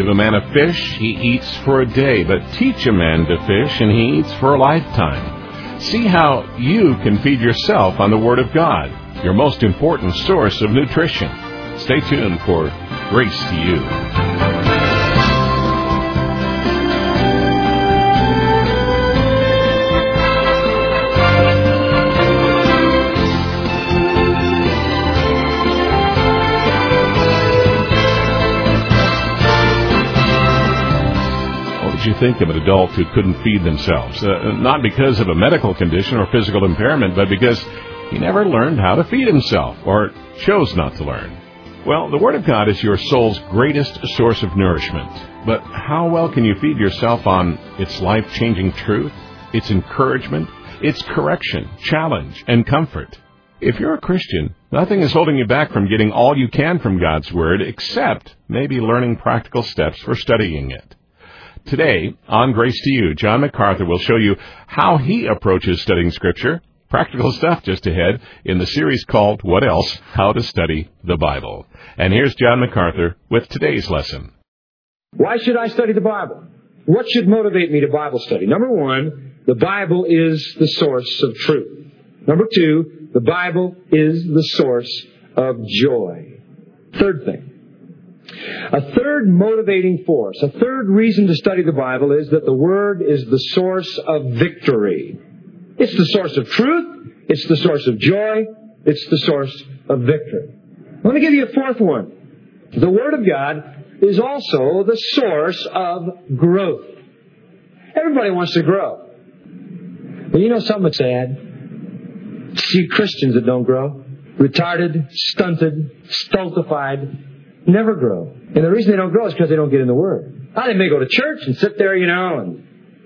Give a man a fish, he eats for a day, but teach a man to fish, and he eats for a lifetime. See how you can feed yourself on the Word of God, your most important source of nutrition. Stay tuned for Grace to You. You think of an adult who couldn't feed themselves, not because of a medical condition or physical impairment, but because he never learned how to feed himself or chose not to learn. Well, the Word of God is your soul's greatest source of nourishment. But how well can you feed yourself on its life-changing truth, its encouragement, its correction, challenge, and comfort? If you're a Christian, nothing is holding you back from getting all you can from God's Word, except maybe learning practical steps for studying it. Today, on Grace to You, John MacArthur will show you how he approaches studying Scripture. Practical stuff just ahead in the series called What Else? How to Study the Bible. And here's John MacArthur with today's lesson. Why should I study the Bible? What should motivate me to Bible study? Number one, the Bible is the source of truth. Number two, the Bible is the source of joy. Third thing. A third motivating force, a third reason to study the Bible is that the Word is the source of victory. It's the source of truth. It's the source of joy. It's the source of victory. Let me give you a fourth one. The Word of God is also the source of growth. Everybody wants to grow. But you know something that's sad? See Christians that don't grow. Retarded, stunted, stultified, never grow. And the reason they don't grow is because they don't get in the Word. They may go to church and sit there, and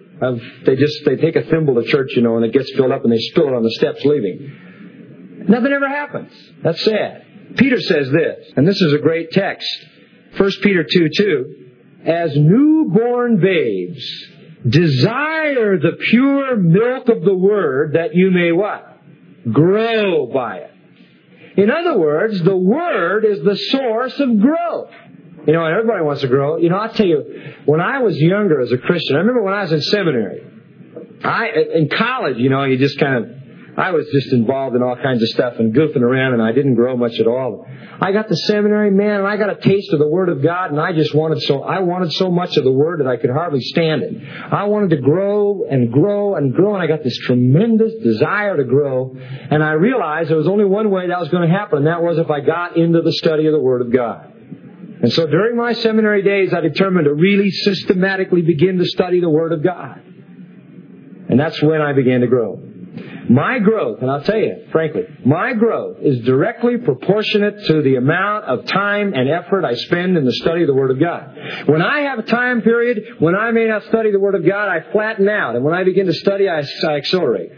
they take a thimble to church, and it gets filled up and they spill it on the steps leaving. Nothing ever happens. That's sad. Peter says this, and this is a great text. 1 Peter 2:2. As newborn babes, desire the pure milk of the Word that you may what? Grow by it. In other words, the Word is the source of growth. And everybody wants to grow. I'll tell you, when I was younger as a Christian, I remember when I was in seminary, in college, you just I was just involved in all kinds of stuff and goofing around, and I didn't grow much at all. I got to seminary, man, and I got a taste of the Word of God, and I wanted so much of the Word that I could hardly stand it. I wanted to grow and grow and grow, and I got this tremendous desire to grow, and I realized there was only one way that was going to happen, and that was if I got into the study of the Word of God. And so during my seminary days, I determined to really systematically begin to study the Word of God. And that's when I began to grow. My growth, and I'll tell you, frankly, my growth is directly proportionate to the amount of time and effort I spend in the study of the Word of God. When I have a time period when I may not study the Word of God, I flatten out. And when I begin to study, I accelerate.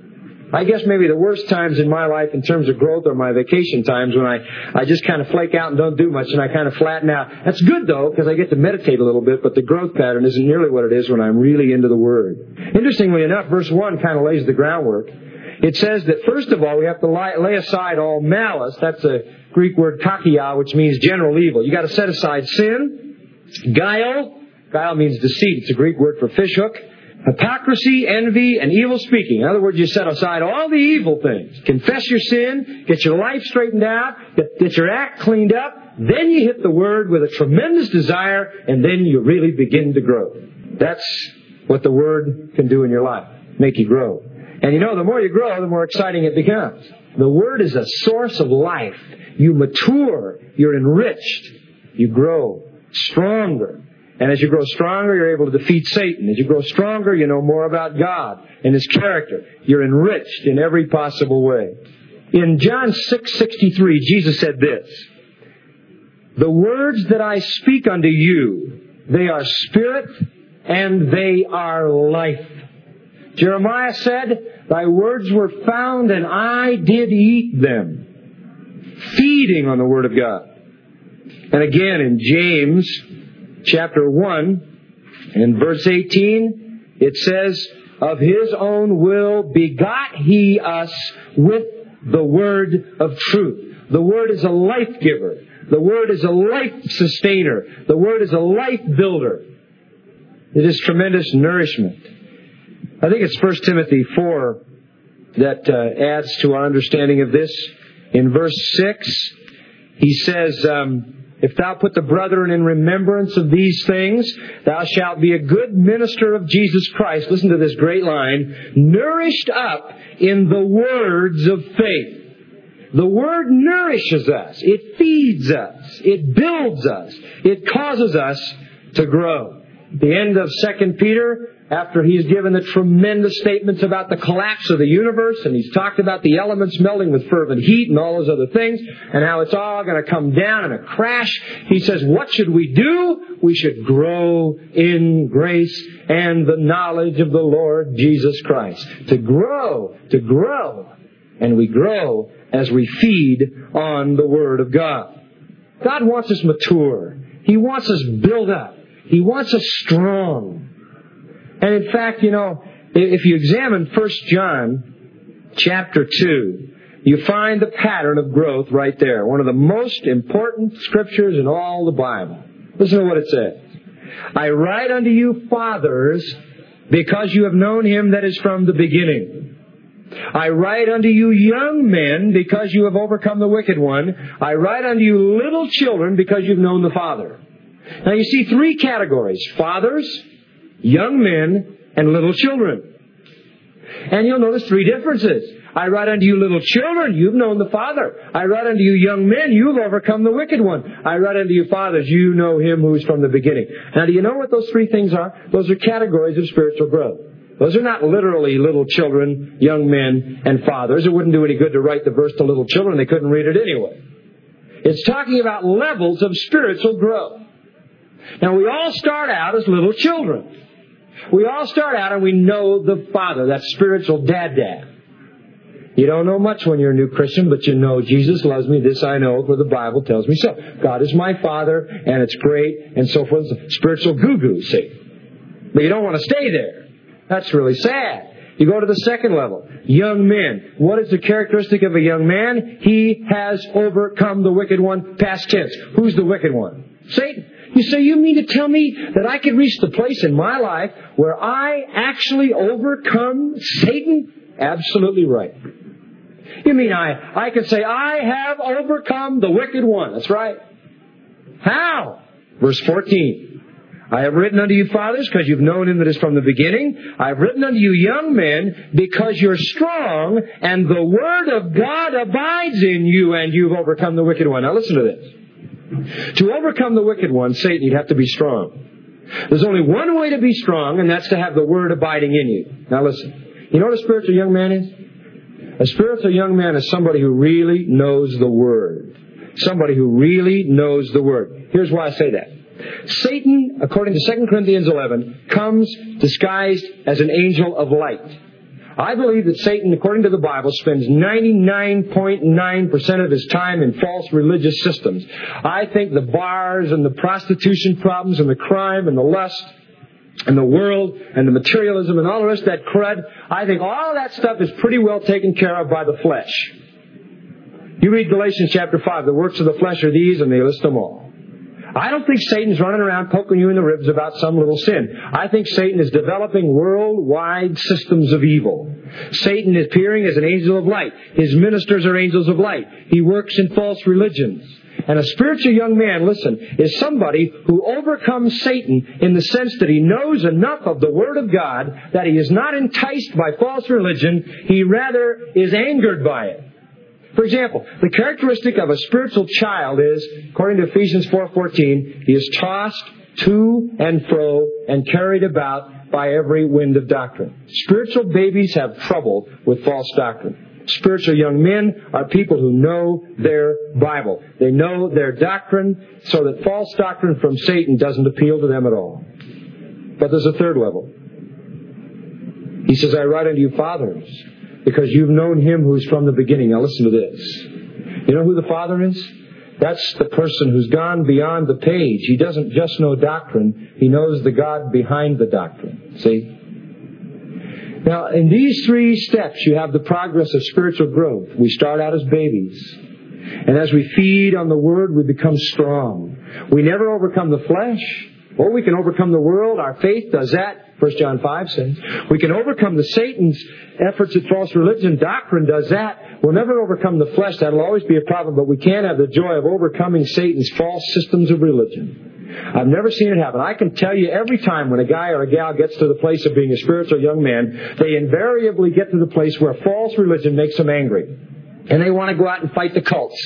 I guess maybe the worst times in my life in terms of growth are my vacation times when I just kind of flake out and don't do much and I kind of flatten out. That's good, though, because I get to meditate a little bit, but the growth pattern isn't nearly what it is when I'm really into the Word. Interestingly enough, verse 1 kind of lays the groundwork. It says that, first of all, we have to lay aside all malice. That's a Greek word kakia, which means general evil. You've got to set aside sin, guile. Guile means deceit. It's a Greek word for fishhook. Hypocrisy, envy, and evil speaking. In other words, you set aside all the evil things. Confess your sin, get your life straightened out, get your act cleaned up. Then you hit the Word with a tremendous desire, and then you really begin to grow. That's what the Word can do in your life, make you grow. And the more you grow, the more exciting it becomes. The Word is a source of life. You mature, you're enriched, you grow stronger. And as you grow stronger, you're able to defeat Satan. As you grow stronger, you know more about God and His character. You're enriched in every possible way. In John 6:63, Jesus said this, "The words that I speak unto you, they are spirit and they are life." Jeremiah said, "Thy words were found and I did eat them." Feeding on the Word of God. And again in James chapter 1 and verse 18, it says, "Of His own will begot He us with the word of truth." The Word is a life giver. The Word is a life sustainer. The Word is a life builder. It is tremendous nourishment. I think it's 1 Timothy 4 that adds to our understanding of this. In verse 6, he says, if thou put the brethren in remembrance of these things, thou shalt be a good minister of Jesus Christ. Listen to this great line. Nourished up in the words of faith. The Word nourishes us. It feeds us. It builds us. It causes us to grow. At the end of 2 Peter, after he's given the tremendous statements about the collapse of the universe, and he's talked about the elements melting with fervent heat and all those other things, and how it's all going to come down in a crash, he says, what should we do? We should grow in grace and the knowledge of the Lord Jesus Christ. To grow. And we grow as we feed on the Word of God. God wants us mature. He wants us built up. He wants us strong. And in fact, if you examine 1 John chapter 2, you find the pattern of growth right there. One of the most important scriptures in all the Bible. Listen to what it says. I write unto you, fathers, because you have known Him that is from the beginning. I write unto you, young men, because you have overcome the wicked one. I write unto you, little children, because you've known the Father. Now you see three categories. Fathers, young men, and little children. And you'll notice three differences. I write unto you, little children, you've known the Father. I write unto you, young men, you've overcome the wicked one. I write unto you, fathers, you know Him who is from the beginning. Now, do you know what those three things are? Those are categories of spiritual growth. Those are not literally little children, young men, and fathers. It wouldn't do any good to write the verse to little children. They couldn't read it anyway. It's talking about levels of spiritual growth. Now, we all start out as little children. We all start out and we know the Father, that spiritual dad. You don't know much when you're a new Christian, but you know Jesus loves me. This I know, for the Bible tells me so. God is my Father, and it's great, and so forth. Spiritual goo-goo, see. But you don't want to stay there. That's really sad. You go to the second level. Young men. What is the characteristic of a young man? He has overcome the wicked one. Past tense. Who's the wicked one? Satan. You say, you mean to tell me that I could reach the place in my life where I actually overcome Satan? Absolutely right. You mean I could say, I have overcome the wicked one. That's right. How? Verse 14. I have written unto you, fathers, because you've known Him that is from the beginning. I have written unto you, young men, because you're strong, and the Word of God abides in you, and you've overcome the wicked one. Now listen to this. To overcome the wicked one, Satan, you'd have to be strong. There's only one way to be strong, and that's to have the Word abiding in you. Now listen. You know what a spiritual young man is? A spiritual young man is somebody who really knows the Word. Somebody who really knows the Word. Here's why I say that. Satan, according to 2 Corinthians 11, comes disguised as an angel of light. I believe that Satan, according to the Bible, spends 99.9% of his time in false religious systems. I think the bars and the prostitution problems and the crime and the lust and the world and the materialism and all the rest of that crud, I think all of that stuff is pretty well taken care of by the flesh. You read Galatians chapter 5, the works of the flesh are these, and they list them all. I don't think Satan's running around poking you in the ribs about some little sin. I think Satan is developing worldwide systems of evil. Satan is appearing as an angel of light. His ministers are angels of light. He works in false religions. And a spiritual young man, listen, is somebody who overcomes Satan in the sense that he knows enough of the Word of God that he is not enticed by false religion. He rather is angered by it. For example, the characteristic of a spiritual child is, according to Ephesians 4:14, he is tossed to and fro and carried about by every wind of doctrine. Spiritual babies have trouble with false doctrine. Spiritual young men are people who know their Bible. They know their doctrine so that false doctrine from Satan doesn't appeal to them at all. But there's a third level. He says, I write unto you, fathers, because you've known Him who's from the beginning. Now listen to this. You know who the Father is? That's the person who's gone beyond the page. He doesn't just know doctrine. He knows the God behind the doctrine. See? Now, in these three steps, you have the progress of spiritual growth. We start out as babies. And as we feed on the Word, we become strong. We never overcome the flesh. Oh, we can overcome the world. Our faith does that. 1 John 5 says. We can overcome the Satan's efforts at false religion. Doctrine does that. We'll never overcome the flesh. That'll always be a problem. But we can have the joy of overcoming Satan's false systems of religion. I've never seen it happen. I can tell you every time when a guy or a gal gets to the place of being a spiritual young man, they invariably get to the place where false religion makes them angry. And they want to go out and fight the cults.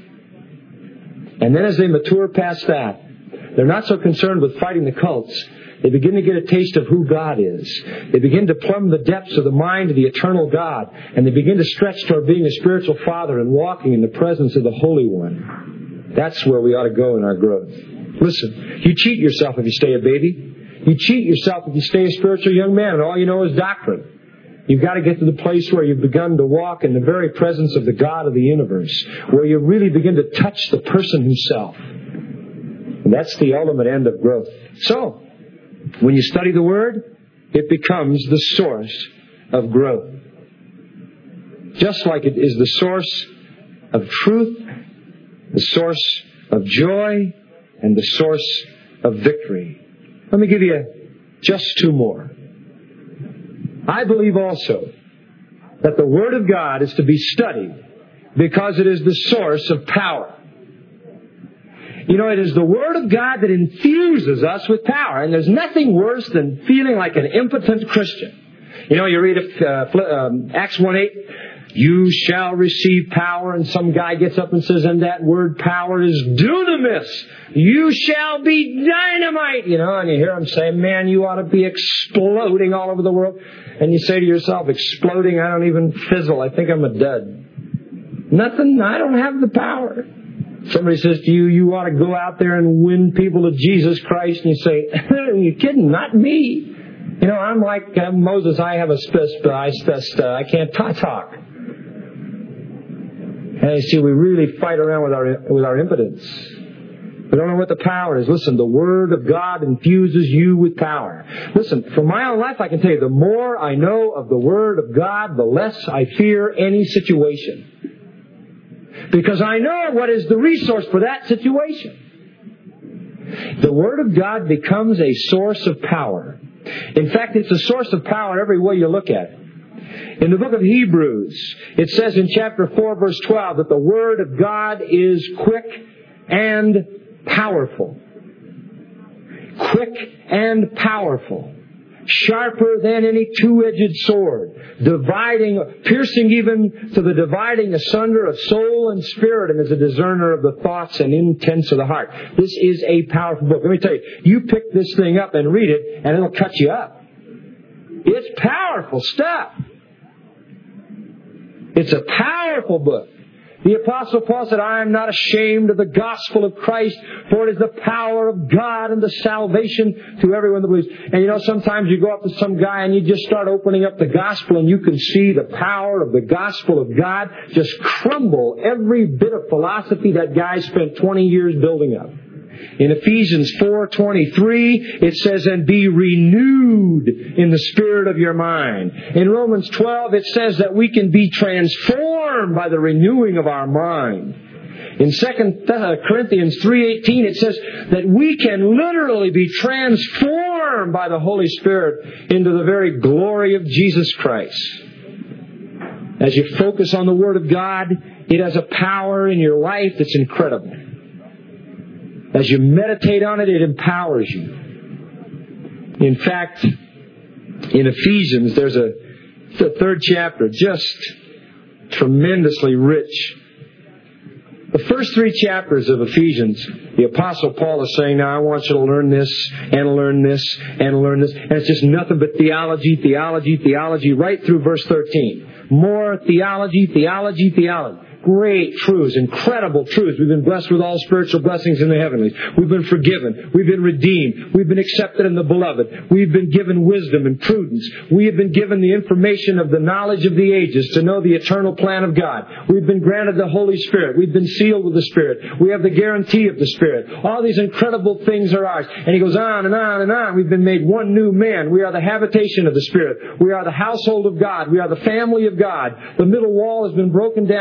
And then as they mature past that, they're not so concerned with fighting the cults. They begin to get a taste of who God is. They begin to plumb the depths of the mind of the eternal God. And they begin to stretch toward being a spiritual father and walking in the presence of the Holy One. That's where we ought to go in our growth. Listen, you cheat yourself if you stay a baby. You cheat yourself if you stay a spiritual young man and all you know is doctrine. You've got to get to the place where you've begun to walk in the very presence of the God of the universe, where you really begin to touch the person himself. And that's the ultimate end of growth. So, when you study the Word, it becomes the source of growth. Just like it is the source of truth, the source of joy, and the source of victory. Let me give you just two more. I believe also that the Word of God is to be studied because it is the source of power. You know, it is the Word of God that infuses us with power. And there's nothing worse than feeling like an impotent Christian. You know, you read Acts 1:8, you shall receive power, and some guy gets up and says, and that word power is dunamis. You shall be dynamite. You know, and you hear him say, man, you ought to be exploding all over the world. And you say to yourself, exploding, I don't even fizzle. I think I'm a dud. Nothing, I don't have the power. Somebody says to you, you ought to go out there and win people to Jesus Christ. And you say, are you kidding? Not me. You know, I'm like Moses. I have I can't talk. And you see, we really fight around with our impotence. We don't know what the power is. Listen, the Word of God infuses you with power. Listen, from my own life, I can tell you, the more I know of the Word of God, the less I fear any situation. Because I know what is the resource for that situation. The Word of God becomes a source of power. In fact, it's a source of power every way you look at it. In the book of Hebrews, it says in chapter 4, verse 12, that the Word of God is quick and powerful. Quick and powerful. Sharper than any two-edged sword, piercing even to the dividing asunder of soul and spirit, and is a discerner of the thoughts and intents of the heart. This is a powerful book. Let me tell you, you pick this thing up and read it, and it'll cut you up. It's powerful stuff. It's a powerful book. The Apostle Paul said, I am not ashamed of the gospel of Christ, for it is the power of God and the salvation to everyone that believes. And you know, sometimes you go up to some guy and you just start opening up the gospel and you can see the power of the gospel of God just crumble every bit of philosophy that guy spent 20 years building up. In Ephesians 4:23, it says, and be renewed in the spirit of your mind. In Romans 12, it says that we can be transformed by the renewing of our mind. In 2 Corinthians 3:18, it says that we can literally be transformed by the Holy Spirit into the very glory of Jesus Christ. As you focus on the Word of God, it has a power in your life that's incredible. As you meditate on it, it empowers you. In fact, in Ephesians, there's the third chapter, just tremendously rich. The first three chapters of Ephesians, the Apostle Paul is saying, now I want you to learn this, and learn this, and learn this. And it's just nothing but theology, theology, theology, right through verse 13. More theology, theology, theology. Great truths, incredible truths. We've been blessed with all spiritual blessings in the heavenlies. We've been forgiven. We've been redeemed. We've been accepted in the beloved. We've been given wisdom and prudence. We have been given the information of the knowledge of the ages to know the eternal plan of God. We've been granted the Holy Spirit. We've been sealed with the Spirit. We have the guarantee of the Spirit. All these incredible things are ours. And he goes on and on and on. We've been made one new man. We are the habitation of the Spirit. We are the household of God. We are the family of God. The middle wall has been broken down between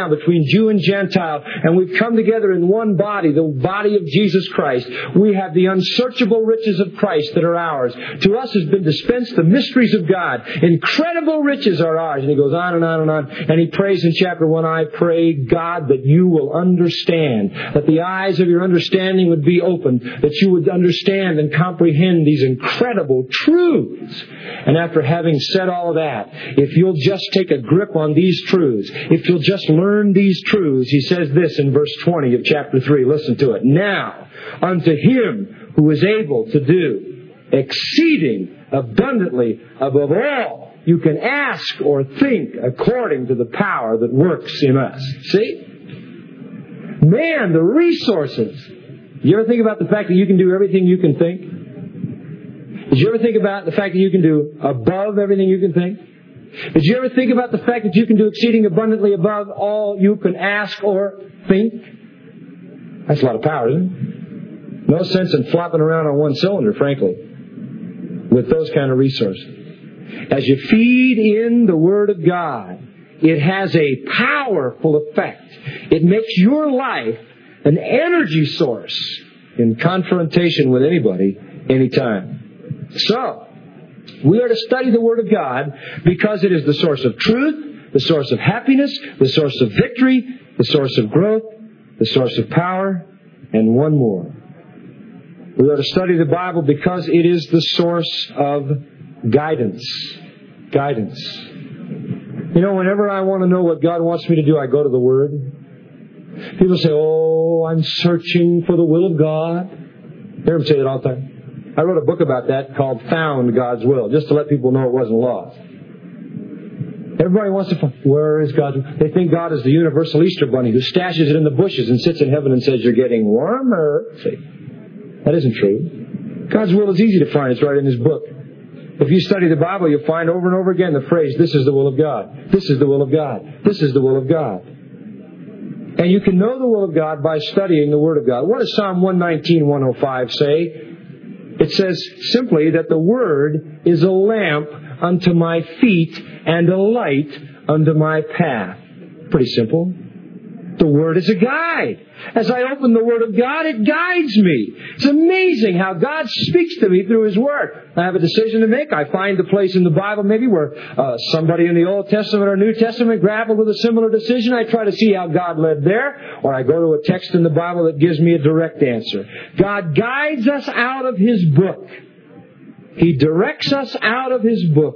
Jew and Gentile, and we've come together in one body, the body of Jesus Christ. We have the unsearchable riches of Christ that are ours. To us has been dispensed the mysteries of God. Incredible riches are ours. And he goes on and on and on. And he prays in chapter 1, I pray, God, that you will understand, that the eyes of your understanding would be opened, that you would understand and comprehend these incredible truths. And after having said all of that, if you'll just take a grip on these truths, if you'll just learn these truths, he says this in verse 20 of chapter 3. Listen to it. Now, unto Him who is able to do exceeding abundantly above all you can ask or think, according to the power that works in us. See? Man, the resources. You ever think about the fact that you can do everything you can think? Did you ever think about the fact that you can do above everything you can think? Did you ever think about the fact that you can do exceeding abundantly above all you can ask or think? That's a lot of power, isn't it? No sense in flopping around on one cylinder, frankly, with those kind of resources. As you feed in the Word of God, it has a powerful effect. It makes your life an energy source in confrontation with anybody, anytime. So, we are to study the Word of God because it is the source of truth, the source of happiness, the source of victory, the source of growth, the source of power, and one more. We are to study the Bible because it is the source of guidance. Guidance. You know, whenever I want to know what God wants me to do, I go to the Word. People say, oh, I'm searching for the will of God. You hear them say that all the time. I wrote a book about that called Found God's Will, just to let people know it wasn't lost. Everybody wants to find, where is God's will? They think God is the universal Easter bunny who stashes it in the bushes and sits in heaven and says, you're getting warmer. See, that isn't true. God's will is easy to find. It's right in His book. If you study the Bible, you'll find over and over again the phrase, this is the will of God. This is the will of God. This is the will of God. And you can know the will of God by studying the Word of God. What does Psalm 119, 105 say? It says simply that the Word is a lamp unto my feet and a light unto my path. Pretty simple. The Word is a guide. As I open the Word of God, it guides me. It's amazing how God speaks to me through His Word. I have a decision to make. I find the place in the Bible maybe where somebody in the Old Testament or New Testament grappled with a similar decision. I try to see how God led there. Or I go to a text in the Bible that gives me a direct answer. God guides us out of His book. He directs us out of His book.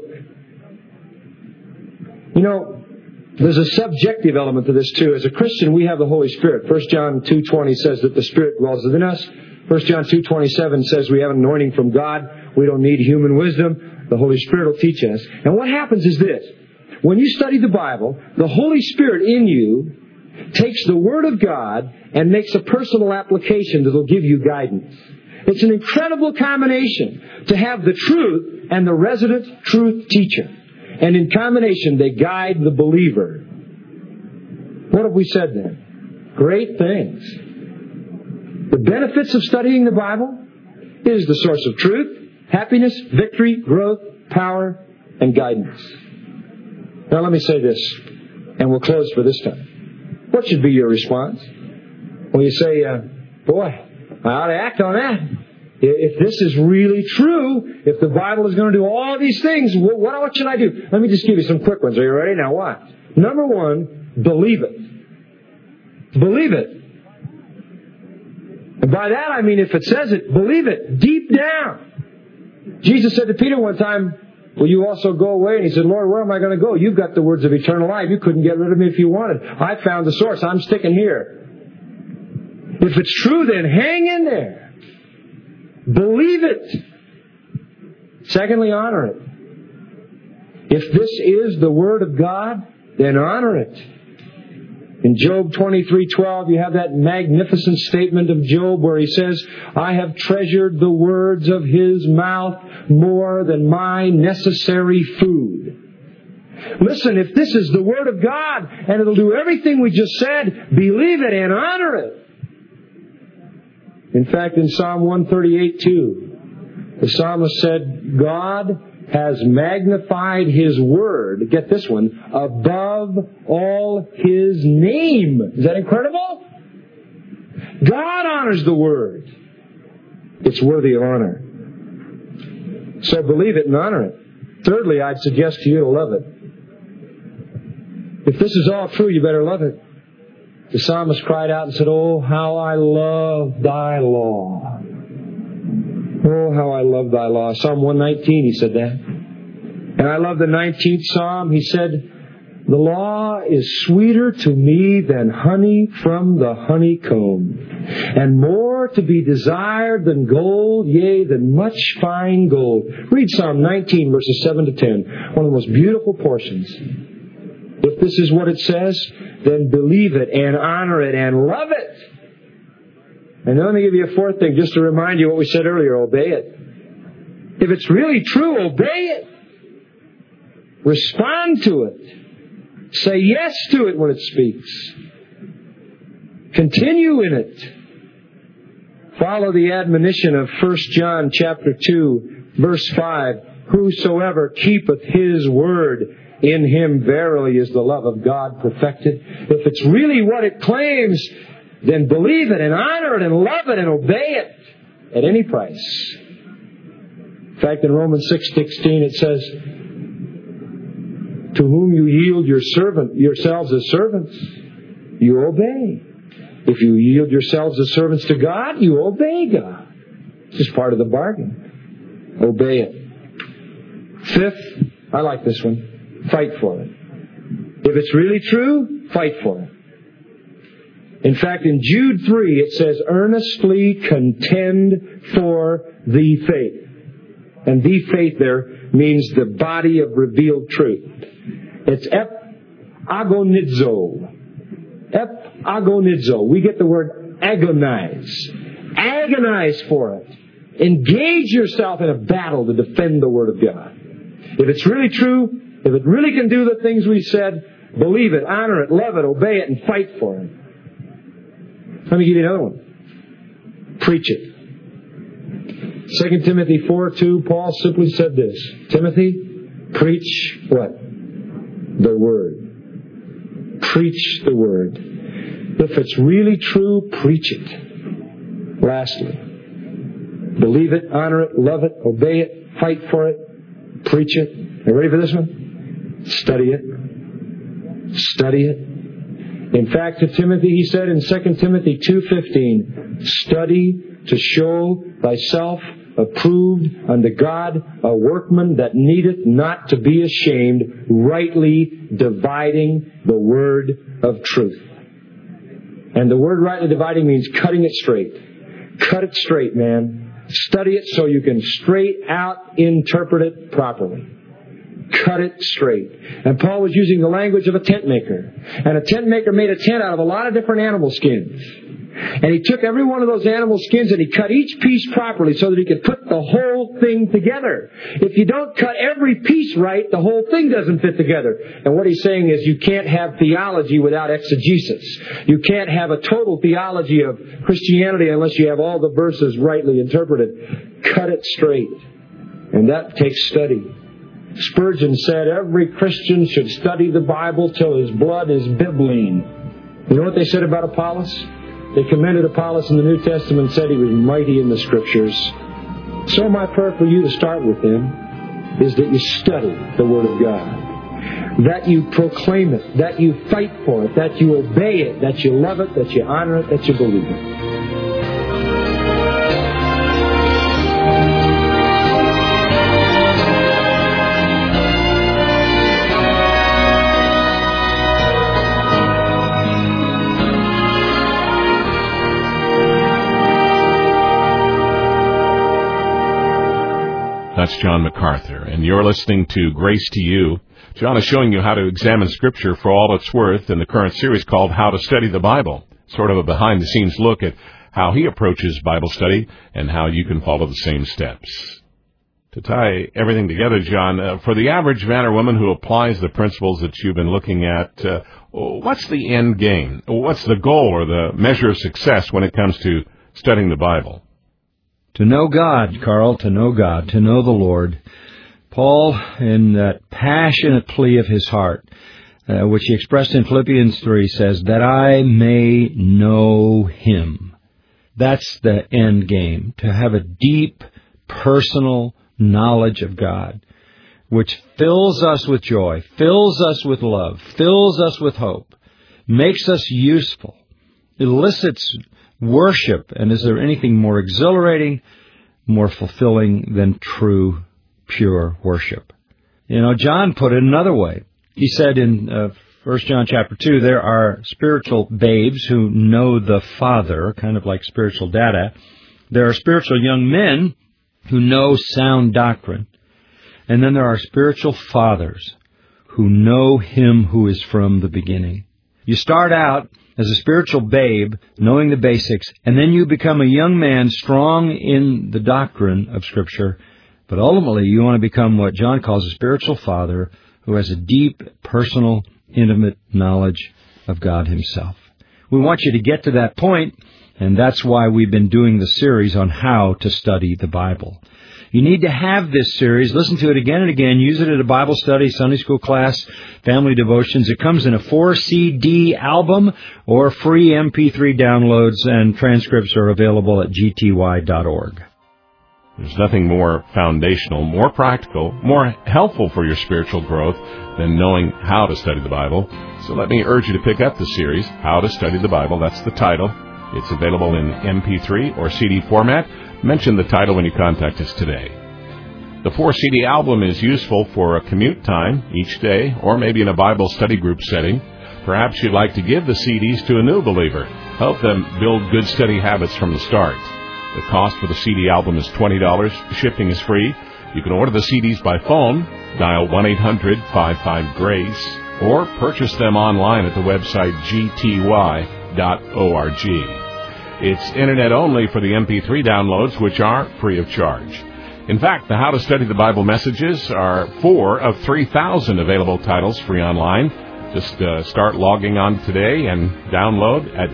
You know, there's a subjective element to this too. As a Christian, we have the Holy Spirit. 1 John 2:20 says that the Spirit dwells within us. 1 John 2:27 says we have an anointing from God. We don't need human wisdom. The Holy Spirit will teach us. And what happens is this. When you study the Bible, the Holy Spirit in you takes the Word of God and makes a personal application that will give you guidance. It's an incredible combination to have the truth and the resident truth teacher. And in combination, they guide the believer. What have we said then? Great things. The benefits of studying the Bible is the source of truth, happiness, victory, growth, power, and guidance. Now let me say this, and we'll close for this time. What should be your response? Well, you say, boy, I ought to act on that. If this is really true, if the Bible is going to do all these things, what should I do? Let me just give you some quick ones. Are you ready? Now watch. Number one, believe it. Believe it. And by that I mean if it says it, believe it deep down. Jesus said to Peter one time, will you also go away? And he said, Lord, where am I going to go? You've got the words of eternal life. You couldn't get rid of me if you wanted. I found the source. I'm sticking here. If it's true, then hang in there. Believe it. Secondly, honor it. If this is the Word of God, then honor it. In Job 23:12, you have that magnificent statement of Job where he says, I have treasured the words of His mouth more than my necessary food. Listen, if this is the Word of God and it'll do everything we just said, believe it and honor it. In fact, in Psalm 138:2, the psalmist said, God has magnified His Word, get this one, above all His name. Is that incredible? God honors the Word. It's worthy of honor. So believe it and honor it. Thirdly, I'd suggest to you to love it. If this is all true, you better love it. The psalmist cried out and said, "Oh, how I love thy law. Oh, how I love thy law." Psalm 119, he said that. And I love the 19th Psalm. He said, "The law is sweeter to me than honey from the honeycomb, and more to be desired than gold, yea, than much fine gold." Read Psalm 19, verses 7 to 10. One of the most beautiful portions. If this is what it says, then believe it and honor it and love it. And then let me give you a fourth thing, just to remind you what we said earlier. Obey it. If it's really true, obey it. Respond to it. Say yes to it when it speaks. Continue in it. Follow the admonition of 1 John chapter 2, verse 5. "Whosoever keepeth His word, in him verily is the love of God perfected." If it's really what it claims, then believe it and honor it and love it and obey it at any price. In fact, in Romans 6:16 it says, "To whom you yield yourselves as servants, you obey. If you yield yourselves as servants to God, you obey God." It's just part of the bargain. Obey it. Fifth, I like this one. Fight for it. If it's really true, fight for it. In fact, in Jude 3, it says, "Earnestly contend for the faith." And the faith there means the body of revealed truth. It's agonizo. Agonizo. We get the word agonize. Agonize for it. Engage yourself in a battle to defend the Word of God. If it's really true, if it really can do the things we said, believe it, honor it, love it, obey it, and fight for it. Let me give you another one. Preach it. 2 Timothy 4:2, Paul simply said this. "Timothy, preach" what? "The Word." Preach the Word. If it's really true, preach it. Lastly, believe it, honor it, love it, obey it, fight for it, preach it. Are you ready for this one? Study it. Study it. In fact, to Timothy, he said in 2 Timothy 2:15, "Study to show thyself approved unto God, a workman that needeth not to be ashamed, rightly dividing the word of truth." And the word rightly dividing means cutting it straight. Cut it straight, man. Study it so you can straight out interpret it properly. Cut it straight. And Paul was using the language of a tent maker. And a tent maker made a tent out of a lot of different animal skins. And he took every one of those animal skins and he cut each piece properly so that he could put the whole thing together. If you don't cut every piece right, the whole thing doesn't fit together. And what he's saying is you can't have theology without exegesis. You can't have a total theology of Christianity unless you have all the verses rightly interpreted. Cut it straight. And that takes study. Spurgeon said every Christian should study the Bible till his blood is bibline. You know what they said about Apollos? They commended Apollos in the New Testament and said he was mighty in the Scriptures. So my prayer for you to start with him is that you study the Word of God. That you proclaim it. That you fight for it. That you obey it. That you love it. That you honor it. That you believe it. That's John MacArthur, and you're listening to Grace to You. John is showing you how to examine Scripture for all it's worth in the current series called How to Study the Bible. Sort of a behind-the-scenes look at how he approaches Bible study and how you can follow the same steps. To tie everything together, John, for the average man or woman who applies the principles that you've been looking at, what's the end game? What's the goal or the measure of success when it comes to studying the Bible? To know God, Carl, to know God, to know the Lord. Paul, in that passionate plea of his heart, which he expressed in Philippians 3, says, that I may know Him. That's the end game, to have a deep, personal knowledge of God, which fills us with joy, fills us with love, fills us with hope, makes us useful, elicits worship. And is there anything more exhilarating, more fulfilling than true, pure worship? John put it another way. He said in 1 John chapter 2, there are spiritual babes who know the Father, kind of like spiritual data. There are spiritual young men who know sound doctrine. And then there are spiritual fathers who know Him who is from the beginning. You start out as a spiritual babe, knowing the basics, and then you become a young man strong in the doctrine of Scripture. But ultimately, you want to become what John calls a spiritual father who has a deep, personal, intimate knowledge of God Himself. We want you to get to that point, and that's why we've been doing the series on how to study the Bible. You need to have this series. Listen to it again and again. Use it at a Bible study, Sunday school class, family devotions. It comes in a 4-CD album or free MP3 downloads, and transcripts are available at gty.org. There's nothing more foundational, more practical, more helpful for your spiritual growth than knowing how to study the Bible. So let me urge you to pick up the series, How to Study the Bible. That's the title. It's available in MP3 or CD format. Mention the title when you contact us today. The 4-CD album is useful for a commute time each day, or maybe in a Bible study group setting. Perhaps you'd like to give the CDs to a new believer. Help them build good study habits from the start. The cost for the CD album is $20. Shipping is free. You can order the CDs by phone, dial 1-800-55-GRACE, or purchase them online at the website gty.org. It's Internet only for the MP3 downloads, which are free of charge. In fact, the How to Study the Bible messages are 4 of 3,000 available titles free online. Just start logging on today and download at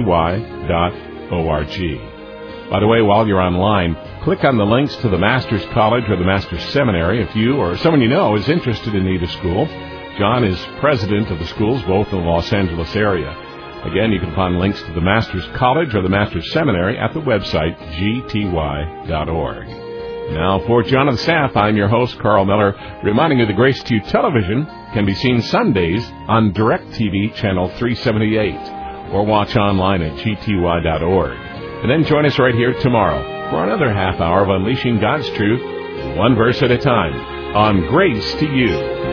gty.org. By the way, while you're online, click on the links to the Master's College or the Master's Seminary if you or someone you know is interested in need of school. John is president of the schools, both in the Los Angeles area. Again, you can find links to the Master's College or the Master's Seminary at the website gty.org. Now, for John and the staff, I'm your host, Carl Miller, reminding you that Grace to You television can be seen Sundays on DirecTV Channel 378, or watch online at gty.org. And then join us right here tomorrow for another half hour of Unleashing God's Truth, one verse at a time, on Grace to You.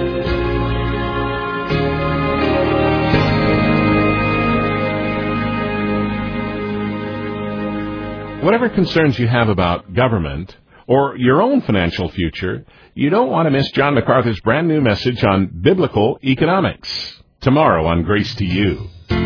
Whatever concerns you have about government or your own financial future, you don't want to miss John MacArthur's brand new message on biblical economics tomorrow on Grace to You.